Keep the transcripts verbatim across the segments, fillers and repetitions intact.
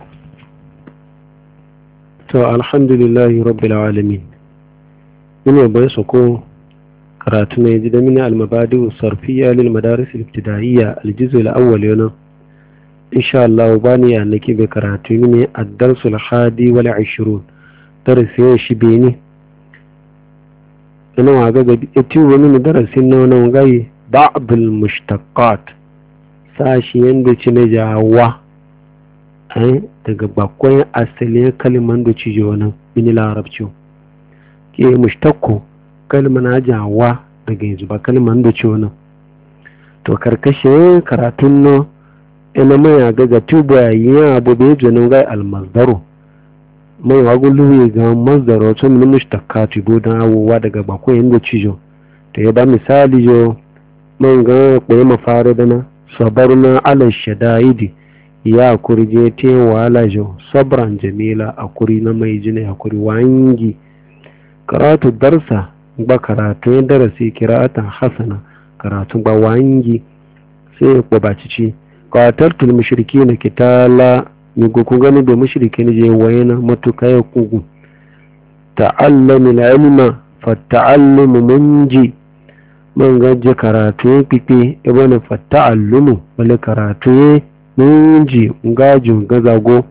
To alhamdulillahi rabbil alamin. Ina bai sako karatu ne da mini al-mabadi sarfiyya lil madaris al-ibtida'iyya al-juz' al-awwal yana insha Allah bani ya nake be karatu ne ad-dars al-hadi wal ishrun darasi shi beni ina waga ga iti wani darasin nan gai ba'd al-mushtaqat sashi yanda ci na jawa ai daga bakwai asalin kalman da ci jona mini larabci ke mushtaqu kalma na jawa daga yanzu ba kalman da ci wani to karkashin karatun no ina mai ga ga tuba yayin abu bai janin gai almazdaru mai wagulu ga mazdaro to min mushtaqati bodan awuwa daga bakwai yanda ci jo to ya ba misali jo man ga koyi mafara dana sabarna ala shadaidi ya kurje te wala jo sabran jamila akuri na mai jini akuri wangi karatu darsa ba karatu darasi kira'atan hasana karatu ba wangi sai ko ba cici qataltul mushrikin kitala ni go ku gani da mushrikin je wayana matuka ya kugu ta'allamul ilma fata'allumu munji man gaje karatu pipe ibn fata'allumu wala karatu munji ngajin gazago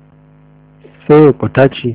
sai kwataci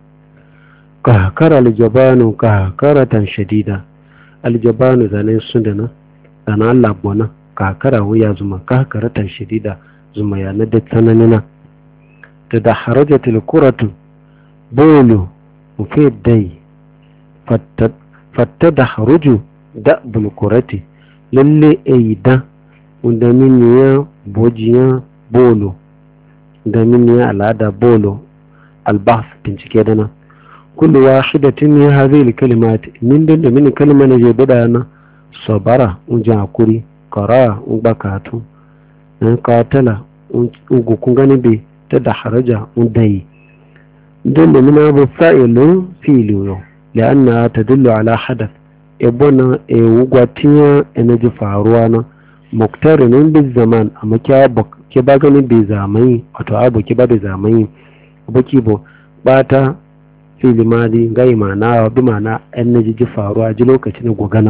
ka kara aljabanu ka karatan shadida aljabanu zane sundana zana Allah bona ka kara wuya zuma ka karatan shadida zuma ya na da tsananina ta da harajatul quratu bulu fi dai fatta fatta da haruju da bul qurati lalle aida wanda min ya bojiya bolo da min ya al'ada bolo albahs bincike dana kullu wahidatin min hadhihi alkalimat min da min kalma ne je na sabara unja hakuri qara ubakatu an qatala ugu kun gani be ta da haraja undai dan da min abu fa'ilu fi'lu lianna tadullu ala hadath ibona e ugwatiya enaji faruwa na muktarinin bil zaman amma ke ba gani bai zamani wato abu ke ba bai zamani baki bo bata fili madi gai mana bi mana an naji ji faruwa ji lokacin gogana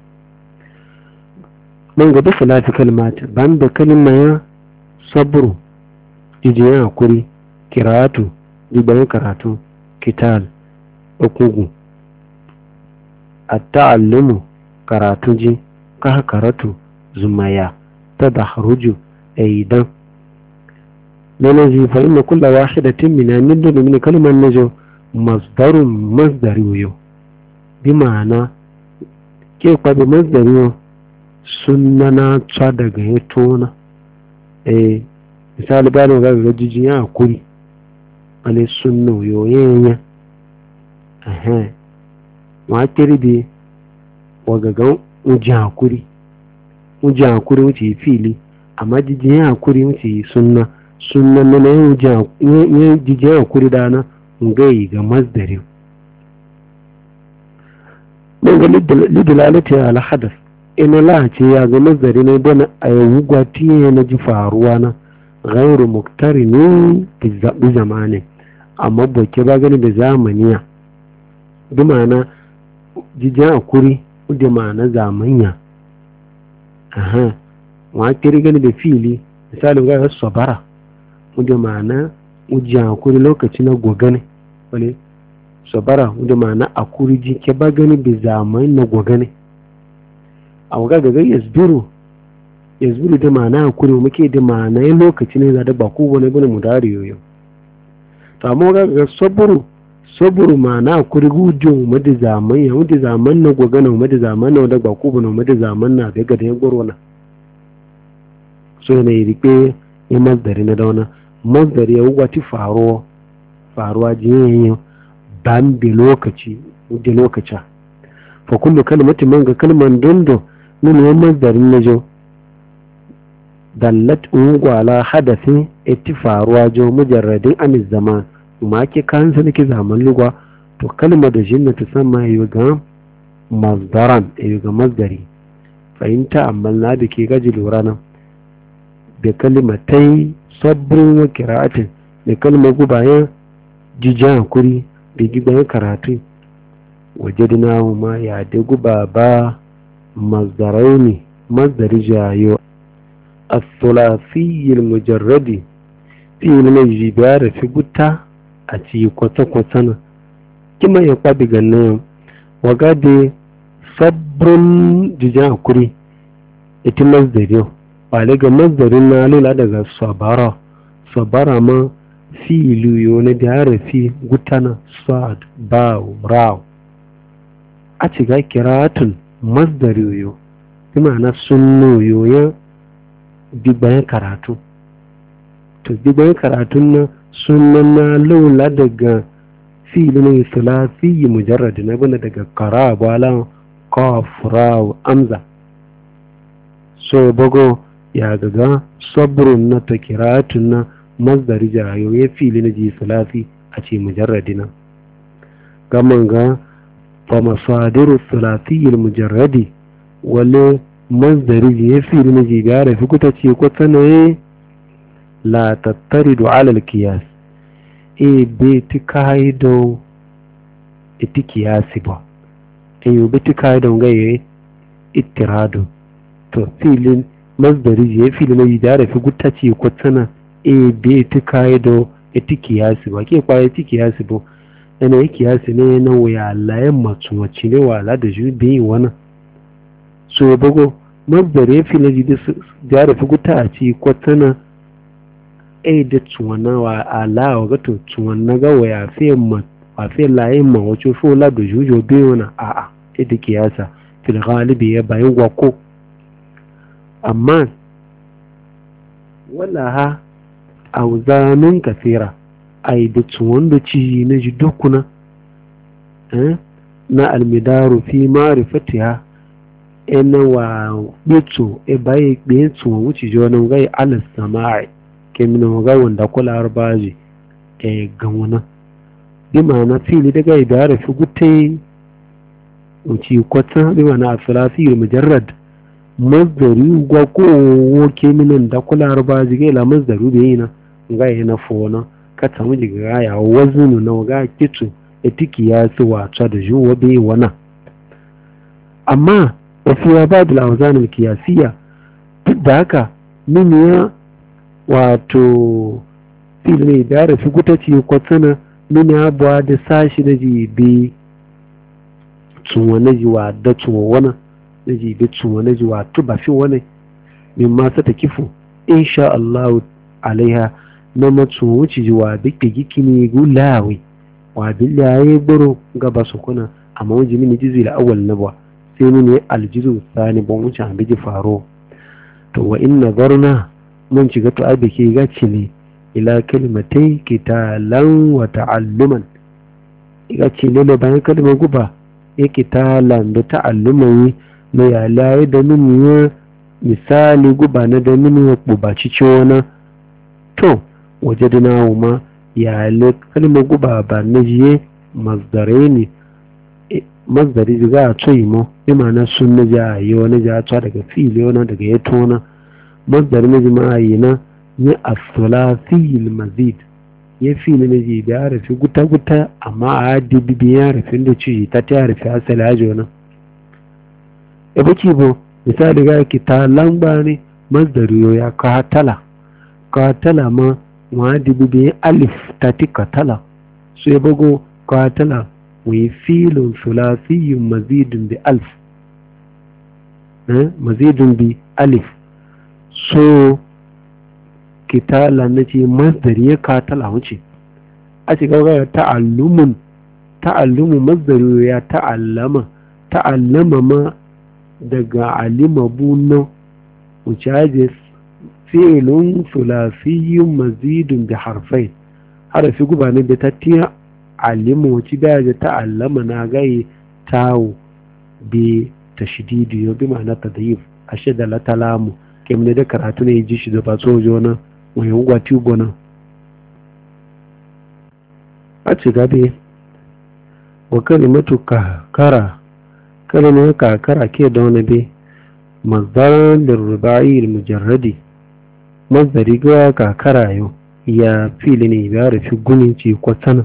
man ga bisa lafi kalmat ban da kalma ya sabru jijiyan hakuri kiratu jibayin karatu kital ukugu at-ta'allumu karatu ji ka karatu zumaya ta da haruju aidan nanaji fa inna kulla wahidatin min annidu min kalman najo masdarun masdariyo bi ma'ana ke kwa bi masdariyo sunnana tsa daga ya tona eh misali ba ne ga gajiji ya hakuri ale sunno yoyenya eh wa kirbi wa gagan uji hakuri uji hakuri wuce fili amma jijin hakuri wuce sunna sunna na yin jijin hakuri dana ngayi ga masdari mun ga lidalalati ala hadath ina la ce ya ga masdari ne bana ayu gwati na ji faruwa na ghairu muqtarini bi zamani amma boke ba gani da zamaniya bi ma'ana jijin hakuri da ma'ana zamaniya aha wa kiri gani da fili misali ga sabara da ma'ana uji hakuri lokaci na gogane wale sabara da ma'ana akuri ji ke ba gani da zamani na gogane a waga ga yasbiru yasbiru da ma'ana hakuri muke da ma'ana yin lokaci ne da ba ku wani bane mu dari yoyo to amma waga ga saburu saburu ma'ana hakuri gujo mu da zamani mu da zaman na gogane mu da zaman na da ba ku bane mu da zaman na ga ga yan gorona so ne rike ya masdari na dauna masdari ya wati faruwa faruwa jiyayen ban bi lokaci da lokaca fa kullu kalmatin man ga kalman dondo min ya masdari na jo dallat ungwala hadathi itti faruwa jo mujarradin amiz zaman ma ke kan sa nake zaman lugwa to kalmar da jinna ta sama yi ga masdaran yi ga masdari fahimta amma na da ke gaji lura nan da kalimatai sabbin wa kira'atin da kalmar gubayen jijan kuri da gibayen karatu waje dina ma ya da guba ba mazdarai ne mazdari jayo as-sulasi al-mujarradi fi ilmi jibara fi gutta a ci kwata kwata na kima ya kwabi gannan waga da sabrun jijan kuri ita mazdari ba daga mazdarin na lula daga sabara sabara ma fi'ilu yo na da harafi gutana sad ba ra a ci ga kiratun masdari yo kuma na sunno yo ya bayan karatu to bayan karatun na sunnan na lula daga fi'ilu ne sulasi mujarrad na bana daga qara bala qaf ra amza so bago ya gaga sabrun na ta kiratun na masdari jayo ya fili na ji sulasi a ce mujarradina gaman ga fa masadiru sulasi mujarradi wale masdari ya fili na ji gara fi kuta ce ko tsanaye la tattaridu ala alqiyas e be ti kaido iti kiyasi ba e yo be ti kaido ga ye ittirado to filin masdari ya fili na ji gara fi kuta ce ko tsana e be ti kaido iti kiyasi ba ke kwaye ti kiyasi ba yana yi kiyasi ne na waya layan matsuwaci ne wala da ju bi wani so ya bago masdari ya fili na ji gara fi kuta a ci ko tsana e da tsuwana wa ala wa gato tsuwana ga waya fe ma wa fe layin ma wato fo la da jujo bi wani a a e da kiyasa fil galibi ya bayan gwako amma wala ha auzanun kafira ai da tsuwan da ci na ji dokuna eh na almidaru fi ma'rifatiha ena wa bitso e bai gbe tsuwan wuci jona ga ala sama'i kemin ga wanda kula arbaji e ganwana bi ma'ana fili daga idara fi gutai wuci kwata bi ma'ana asalasi mujarrad mazdari gwa ko woke minan da kula arbaji ga la mazdaru bi yana ga yana fona ka tamu diga ya wazinu na ga kitu etiki ya su wata da juwa bi wana amma wafiya ba da awzan al-qiyasiyya duk da haka min ya wato filme da rafi gutaci kwatsana min ya ba da sashi da jibi tsuwa na jiwa da tsuwa wana na jibi tsuwa na jiwa tuba fi wani min ma ta kifu insha Allah alaiha na matsu wuce jiwa duk da giki ne gulawi wa billahi buru gaba su kuna amma wajen mini jizi da awal nabwa sai ne aljizu sani bon wuce an biji faro to wa inna zarna mun ci gato abike gaci ne ila kalimatai kitalan wa ta'alluman gaci ne bayan kalmar guba ya kitalan da ta'alluman na ya laye da mini misali guba na da mini ya bubaci ciwona to waje dina ma ya le kalmar guba ba na jiye mazdarai ne mazdari ga a tsoyi mo bi ma'ana sun na ja yi wani ja ta daga fili wani daga ya tona mazdari na jima'a yi na ya asulasi mazid ya fili na ji da rufe guta-guta amma a dibibi ya rufe da ci ta ta rufe asali ajo na ya baki bo misali ga ki ta lamba ne mazdari ya katala katala ma ma dibibi alif ta ti katala su ya bago katala وفيل ثلاثي مزيد بألف مزيد بألف so kitala na ce masdari ya katala wuce a ce gaga ta'allumun ta'allumun masdari ya ta'allama ta'allama ma daga alima bunan wuce aje fi'ilun thulathiyun mazidun bi harfai harafi guba ne da ta tiya alimu ci da ya ta'allama na gai tawo bi tashdidi yo bi ma'ana tadhif ashada la talamu kemne da karatu ne ji shi da ba sojo na wai ugwa tubo na a ci gabe wa kalimatu ka kara kalimatu ka kara ke da wani be mazdar lirrubai almujarradi mazdari ga ka kara yo ya fili ne ya rufi gunin ci kwatsana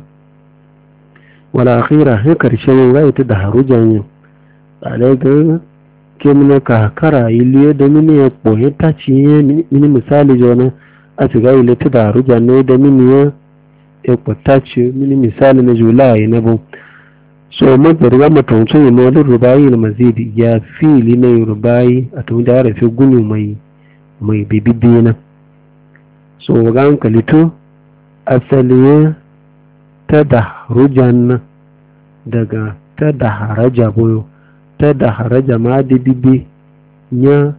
wala akhira har karshen rai ta da harujan yin tsalai ga kemina ka kara iliyo da mini ya ɓoye ta ci mini misali jona a shiga ile ta da harujan ne da mini ya ya kwata ci mini misali na julai na bu so mazari ga matancin yi mawalin rubayi na mazidi ya fili na rubayi a tun da ya rufi guni mai mai bibibi na so ga hankali to asali ta da harujan daga ta da haraja boyo ta da haraja ma da bibi ya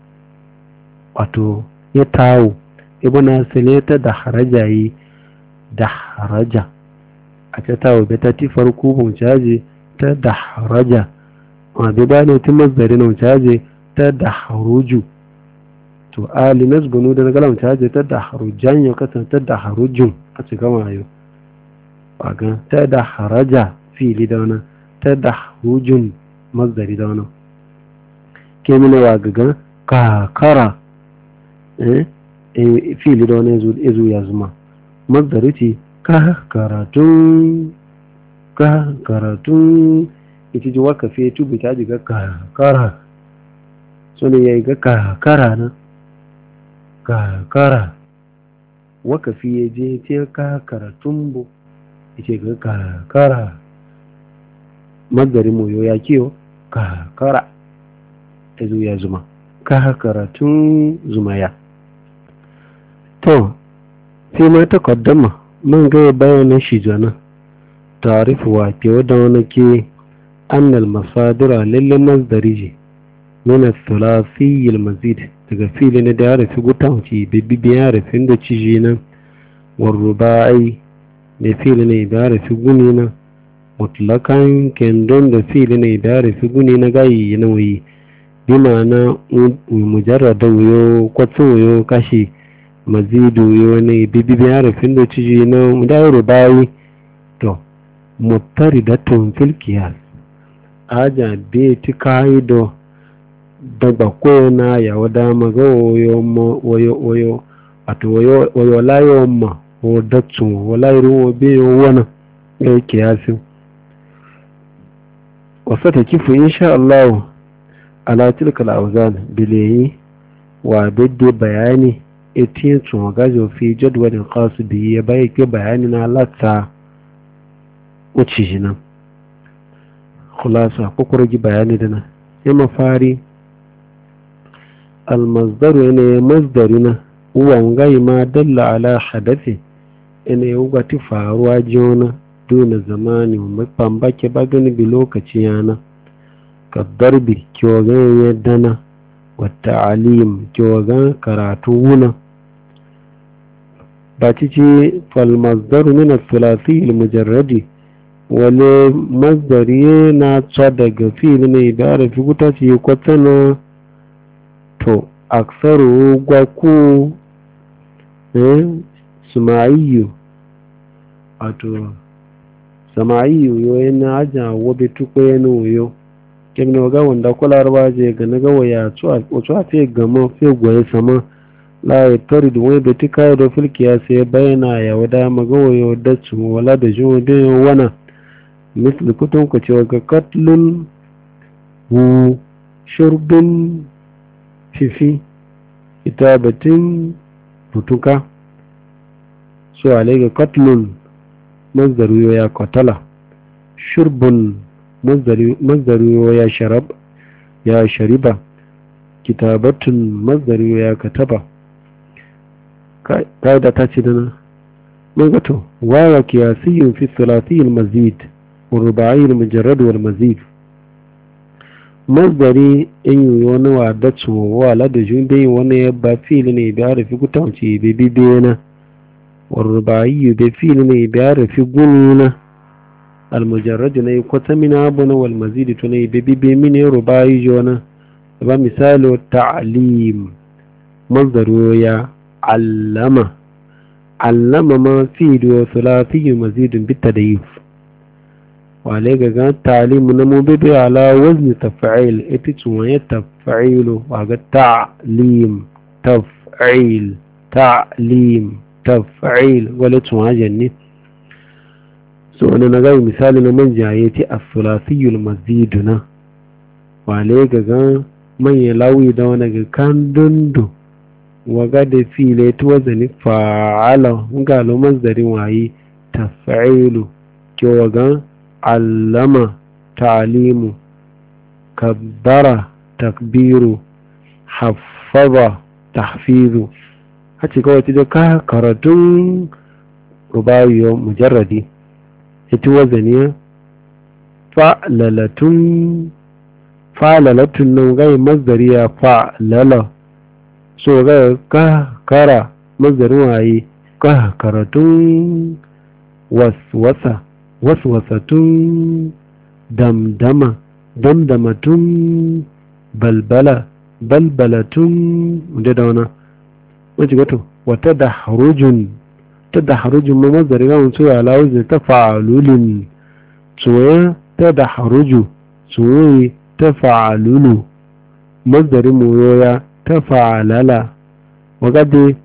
wato ya tawo ibn asali ta da haraja yi da haraja a ta tawo bai ta ti farko mun caje ta da haraja ma bai ba ne tun mazari na caje ta da haruju to ali nasbunu da galam caje ta da harujan ya kasance ta da harujun a cikin wayo waga ta da haraja fili da wani ta da harujun mazari da wani ke mina wagaga kakara eh fili da wani ezu ya zuma mazari ce ka karatun ka karatun ita ji waka fiye tubi ta ji ga kakara so ne ya yi ga kakara na kakara waka fiye je ce ka karatun bu ita ga kakara mazari moyo ya kiyo kakara ezu ya zuma ka karatun zuma ya to sai ma ta kaddama man gaya bayanin shi jana tarifu wa ke wadda wani ke annal masadura lalle masdari ji nuna thulathiyil mazid daga fili na da ya rufi gutanci bibibi ya rufin da ciji nan warrubai da fili ne da ya rufi guni na mutlakan kendon da fili ne da ya rufi guni na gayi na wuyi bi ma'ana mujarrada wuyo kwatsun wuyo kashi mazidu yo ne bibibi ya rufin da ciji na da rubai to mutari da tun filkiyas aja be ti kaido daga koyana ya wada maga oyo oyo oyo ato oyo oyo layo ma o datsu wala iru be wana e kiyasi wasata kifu insha Allah ala tilka al-awzan bilayi wa bidde bayani etin tun gajo fi jadwalin khas bi ya bai ke bayani na latta uci jina khulasa ko kurji bayani dana ya mafari المصدر يعني مصدرنا هو غاي ما دل على حدث إن يوغا فاروا جونا دون زمان ومبامبك باغن بلوكتيانا كالضرب كيوغان يدنا والتعليم كيوغان كراتونا باتيجي فالمصدر من الثلاثي المجرد ولمصدرنا تصدق فيه من عبارة في قطعة يقتنا to aksaru gwaku eh sumaiyu ato samaiyu yo yana aja wobe tukwenu yo kemno ga wanda kularwa je ga naga waya to a to a fe gama fe goye sama la tarid wai da tika da filkiya sai bayana ya wada magawayo da su wala da jiwo da wana misli kutun ku ce ga katlun hu shurbin fifi kitabatin butuka so alega katlun mazdaru ya katala shurbun mazdaru ya sharab ya shariba kitabatun mazdaru ya kataba kaida ta ce dana magato wawa kiyasiyun fi thalathiyil mazid wa ruba'iyil mujarrad wal mazid masdari in yi wani wadatsu wala da jumbe wani ya ba fili ne biya rufi gutanci bibi bena warrubayi be fili ne biya rufi guni na almujarradu na yi kwata mina abu na walmazidi to na yi bibi be mini rubayi jona ba misali ta'alim masdaru ya allama allama ma fili wa sulasiyu mazidun bitta da yi wale ga ta'limu na mu bibi ala wazni taf'il ita ce taf'ilu wa ga ta'lim taf'il ta'lim taf'il wala tuwajanni so wani na gai misali na manja ya ce a sulasiyul maziduna wale ga gan manya lawi da wani ga kan dundu waga da file tuwa zani fa'ala ga lo mazdarin wayi taf'ilu ke wagan allama ta'alimu kabbara takbiru haffaza tahfizu hace kawai da ka karatun rubawiyo mujarradi ita wazaniya fa'lalatun fa'lalatun nan gai mazdariya fa'lala so ga ka kara mazdarin waye ka karatun waswasa waswasatun damdama damdamatun balbala balbalatun da da wana wajen gato wata da harujun ta da harujun ma mazari ga mutu ya lawo ta fa'alulin tsoye ta da haruju tsoye ta fa'alulu mazari moyoya ta fa'alala wagade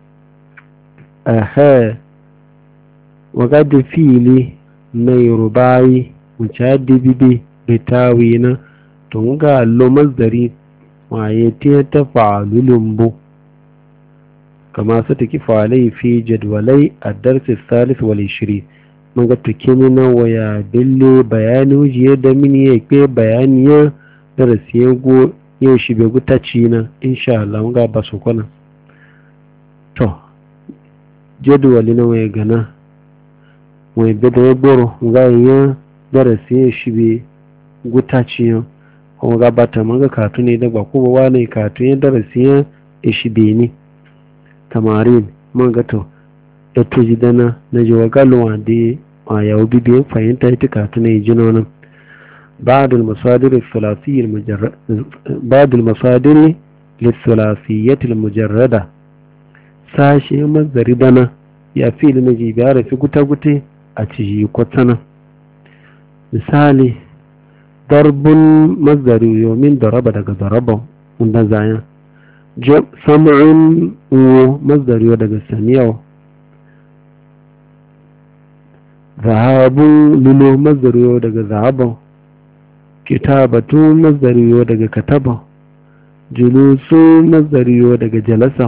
ehe wagade fili na yorubayi wuce dibibi bitawi na tun ga lo mazari waye ta fa'alulun bu kama su taki falai fi jadwalai a darsi salis wal ishiri mun ga tukini na waya bille bayani ujiye da mini ya ke bayani ya darasi ya go ya shi bai gutaci na insha Allah mun ga ba su kwana to jadwali na waya gana waya bada ya goro ga ya darasi ya shi bai gutaci ya kuma ga bata mun ga katu ne da ba ko ba wani katu ya darasi ya shi bai ne tamarin man gato ya tuji dana na jiwa galwa da a yau bibiyan fahimta ita katu na yi jino nan بعض المصادر الثلاثية المجرد بعض المصادر للثلاثية المجردة ساشي مصدر دنا يا في المجيب يعرف قتا قتا أتجي قتنا مثالي ضرب مصدر يومين ضرب دقا ضربه وندزايا سمع ومصدر يودق السميع ذهاب للو مصدر يودق ذهب كتابة مصدر يودق كتب جلوس مصدر يودق جلس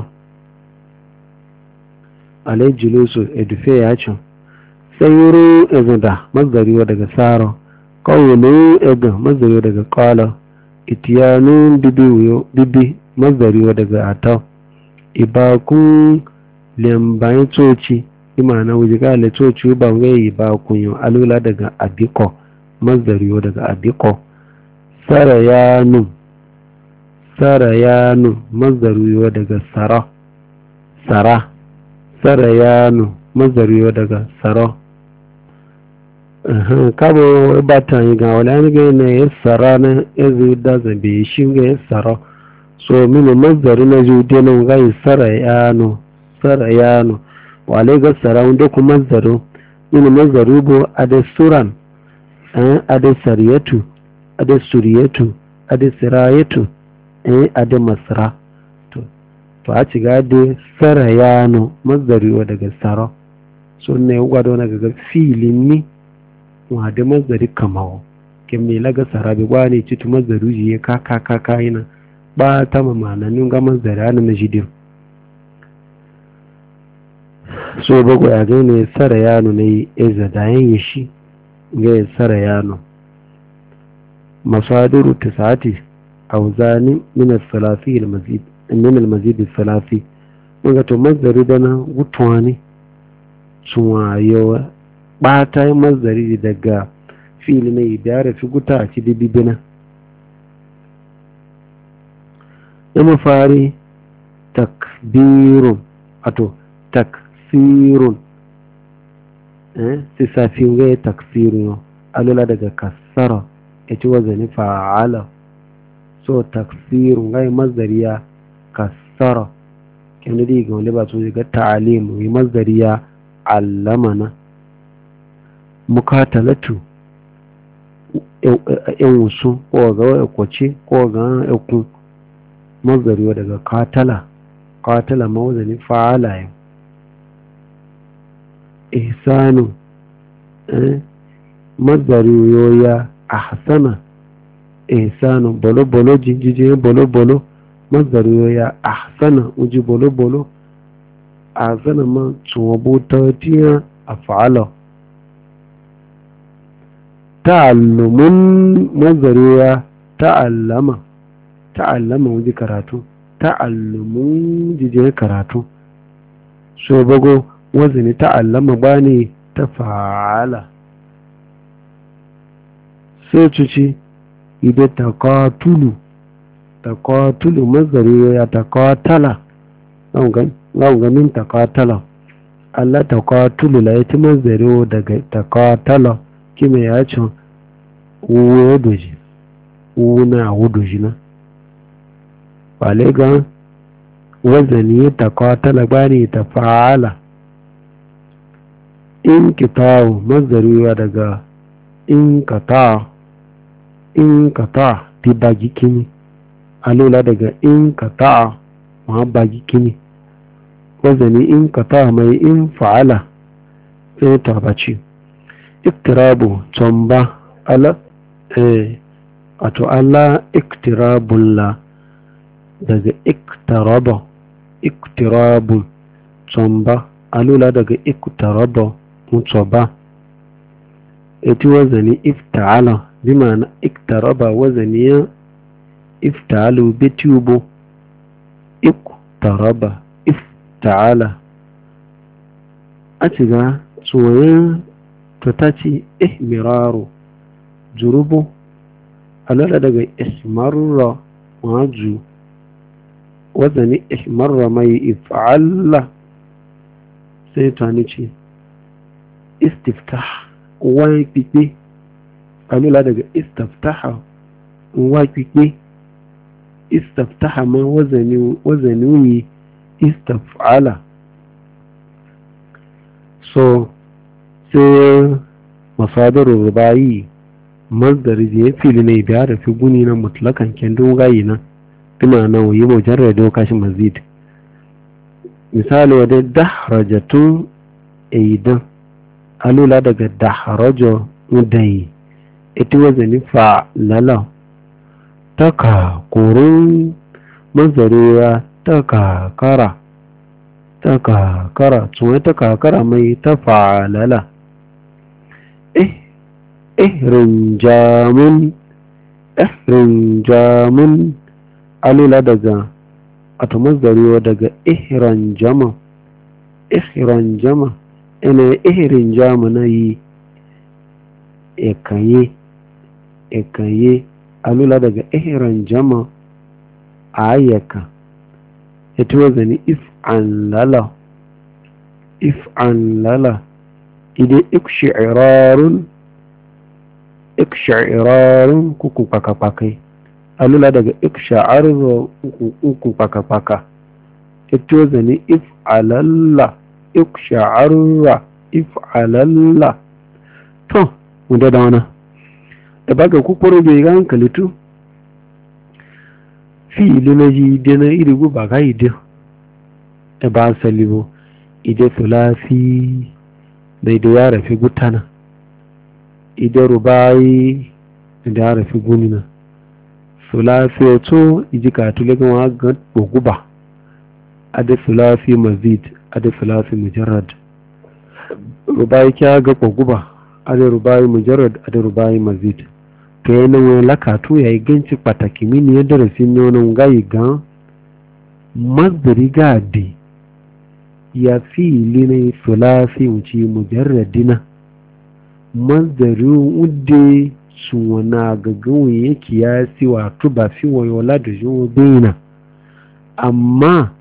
عليه جلوس ادفع ياچو سير اذا مصدر يودق سار قول اذا مصدر يودق قال اتيان ببي ببي mazari wa daga ata ibakun lembayin tsoci imana wujiga le tsoci ba ngai ibakun yo alula daga abiko mazari wa daga abiko sarayanu sarayanu mazari wa daga sara sara sarayanu mazari wa daga sara aha kabo bata yi ga wala ne ne sara na ezu da zabe shi ga sara so mini mazari na jude nan gai sarayano sarayano wale ga sarawun da kuma mazaro mini mazari bo ade suran eh ade sariyatu ade suriyatu ade sirayatu eh ade masra to to a ci gade sarayano mazari wa daga sara so ne gwado na ga filin ni wa da mazari kamawo kin me laga sarabi gwani citu mazari ji ka ka ka ka ina ba ta mamananin gamar da rana na jidin so bago ya gane tsara yano na yi eza da yin shi ga ya tsara yano masadiru ta sati a wuzani minar salafi minar mazidi salafi wanda to mazari da na gutuwa ne sun wayo ba ta yi mazari daga fili na yi da ya fi guta a ci dibibina na mafari takbirun wato taksirun eh sisafin ga taksirun alula daga kasara yace wazani fa'ala so taksirun ga mazdariya kasara kin da diga wanda ba su ga ta'alim yi mazdariya allamana mukatalatu yan wasu ko ga kwace ko ga yakun mazari daga katala katala mawazani fa'ala yau ihsanu eh mazari yoya ahsana ihsanu bolo bolo jinjije bolo bolo mazari yoya ahsana uji bolo bolo ahsana ma tuwabu tawtiya af'ala ta'allumun mazari yoya ta'allama ta'allama uji karatu ta'allumun jije karatu so bago wazini ta'allama bani ta fa'ala sai cuci ide taqatulu taqatulu mazari ya taqatala zan ganin taqatala Allah taqatulu la yati mazari daga taqatala kime ya ce wodoji wuna wodoji na wale ga wazani taqatala bani ta fa'ala in kitawu mazari daga in kata in kata ti bagi kini alula daga in kata ma bagi kini wazani in kata mai in fa'ala sai tabbaci iktirabu tomba ala eh wato Allah iktirabullah daga iktaraba iktirabun tomba alula daga iktaraba mutoba eti wazani ifta'ala bimana iktaraba wazaniya ifta'alu bitubu iktaraba ifta'ala a ciga tsoyen tutaci ihmiraru jurubu alala daga ismarra maju wazani ihmarra mai if'alla sai tani ce istiftah wani pipe alula daga istaftaha wa pipe istaftaha ma wazani wazani istaf'ala so sai masadaru rubayi masdari je fili ne biya da fi guni na mutlakan kendo gayi na tuna nan yi mujarrado kashi mazid misali wadda dahrajatun aidan alula daga daharajo mudayi ita wazani fa lala taka kurun mazariya taka kara taka kara tsuwa taka kara mai ta fa lala eh ihrin jamun ihrin jamun alula daga ata mazariya daga ihran jama ihran jama ina ihirin jamuna yi ekaye ekaye alula daga ihirin jama ayyaka ita wazani if an lala if an lala idan ikshirarun ikshirarun kuku paka-pakai alula daga ikshirarun kuku paka-paka ita wazani if alalla iksha'arra if'alalla to wanda da wana da baka kukuru bai ga hankali tu fi'ili na ji ide na iri guba ga ide da ba salibo ide sulafi da ide ya rafi gutana ide rubayi da ya rafi gunina sulafi oto iji ka tule ga wa ga guba ade sulafi mazid ade sulafi mujarrad rubai kya ga koguba ade rubai mujarrad ade rubai mazid to yana wani lakatu yayi ganci pataki mini ya darasi ne wani gayi gan mazdari gadi ya fi'ili ne sulafi wuce mujarradina mazdari ude suwana gaggawa yake ya si wato ba fi wayola da jiwo bina amma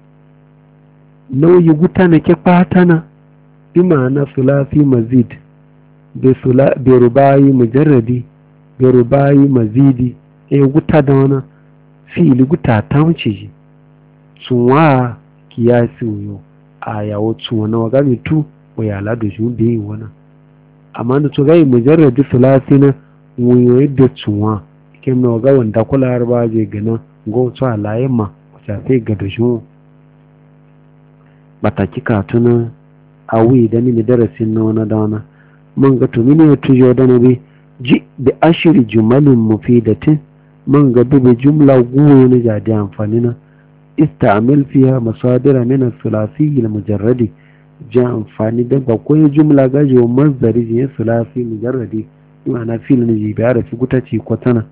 nauyi guta na ke fatana bi ma'ana sulafi mazid bi rubayi mujarradi bi rubayi mazidi e guta da wani fi'ili guta ta wuce ji tsuwa kiyasi wuyo a yawo tsuwa na waga mai tu wa yala da shi da yi wani amma da tsuwa yi mujarradi sulafi na wuyo yadda tsuwa ike mai waga wanda kula har ba je gana gwamnati a layin ma wacce sai ga da shi bataki katuna awi da mini darasin na wani da wani man ga to mini ya tujo da nabi ji da ashiri jumalin mufidatin man ga bebe jumla guwa na jadi amfani na ista'amil fiha masadira min as-sulasi al-mujarradi ja amfani da bakwai jumla gaji wa mazdari ji sulasi mujarradi ma'ana fil ne ji bayar fi gutaci kwatana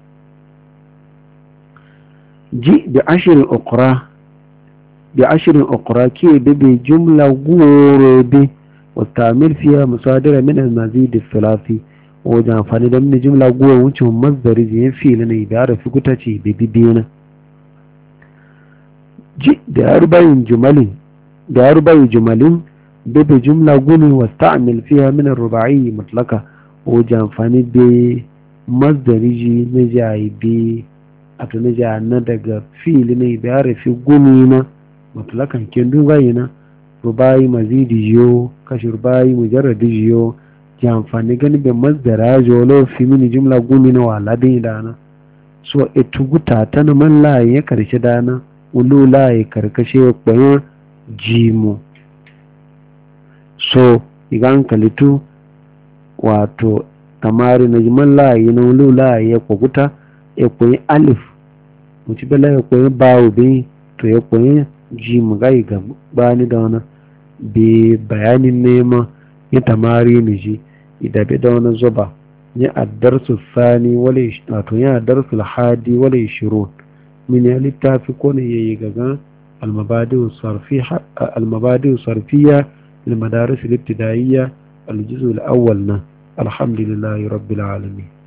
ji da ashirin ukra da ashirin ukra ke bebe jumla guwa be واستعمل فيها مصادر من المزيد الثلاثي wajen amfani da mini jumla guwa wucin mazdari jiyan fili na ibara fi kuta ce da bibiyana ji da ya rubayin jumalin da ya rubayin jumalin bebe jumla guni wasta amil fiya min ruba'i mutlaka wajen amfani da mazdari ji na jayi bi a tuna ja na daga fili na ibara fi guni na mutlakan kendun gayi na rubayi mazidi jiyo kashi rubayi mujarradi jiyo ki amfani gani bai mazdara jolo fi mini jumla gumi na waladin dana so etuguta ta na man laye ya karshe dana ulu laye karkashe kwayan jimu so igan kalitu wato tamari na jiman laye na ulu laye ya kwaguta ya kwayan alif mutu bela ya kwayan bawo bi to ya kwayan jimu gai ga bani da wani bi bayanin nema ya tamari ni ji idan bai da wani zuba ya addarsu sani wale wato ya addarsu alhadi wale shirun min ya littafi ko ne yayi gaga almabadi'u sarfiya almabadi'u sarfiya lil madaris al-ibtidaiya al-juz' al-awwal na alhamdulillahi rabbil alamin.